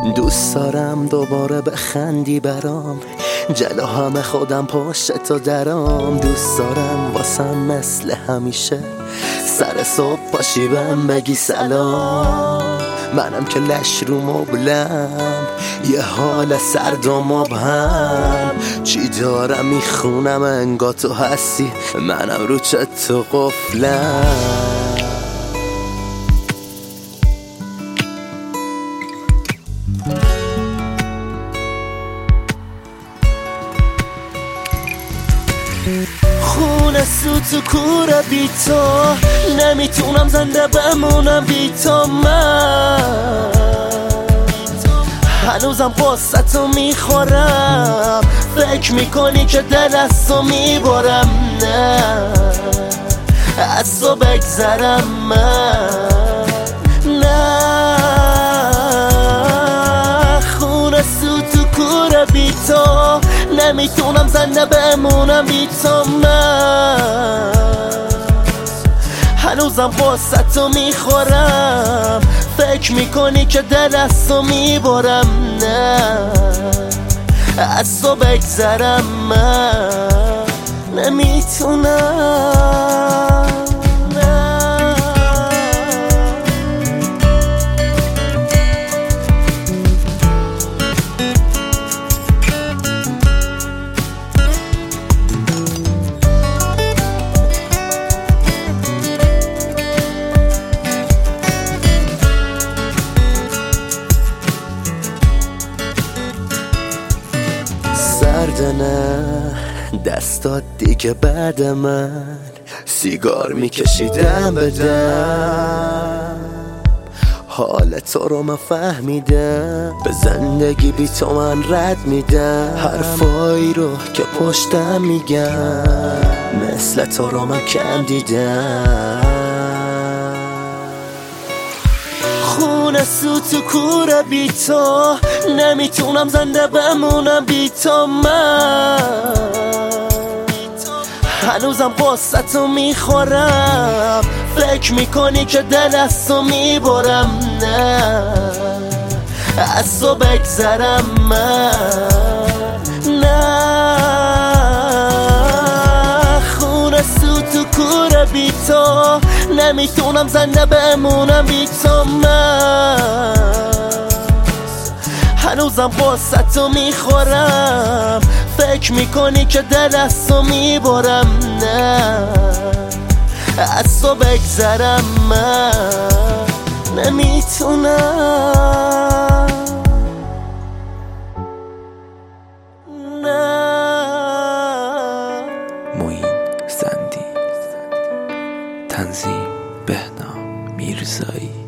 دوست دارم دوباره بخندی برام، جلو همه خودم پشت تو درام. دوست دارم واسم مثل همیشه سر صبح پاشی بهم بگی سلام. منم که لش رو مبلم، یه حال سرد و مبهم. چی دارم میخونم انگار تو هستی، منم رو چت تو قفلم. خونه تو کوره بی تو، نمیتونم زنده بمونم بی تو. من هنوزم قصتو میخورم، فکر میکنی که دل از تو میبرم. نه از تو بگذرم من، نه. خونه تو کوره بی تو، نمیتونم زنده بمونم بی تو. من هنوزم قصتو میخورم، فکر میکنی که دل از تو میبرم. نه از تو بگذرم من، نمیتونم. نه دستات دیگه بعد من سیگار میکشیدم بدم. حال تو رو من فهمیدم، به زندگی بی تو من رد میدم. حرفایی رو که پشتم میگم، مثل تو رو من کم دیدم. خونه تو کوره بی تو، نمیتونم زنده بمونم بی تو. من هنوزم قصتو میخورم، فکر میکنی که دل از تو میبرم. نه از تو بگذرم من، نه. خونه تو کوره بی تو، نمیتونم زنده بمونم بی تو. من هنوزم قصتو میخورم، فکر میکنی که دل از تو میبرم. نه از تو بگذرم من، نمیتونم. نه. معین زندی، تنظیم بهنام میرزایی.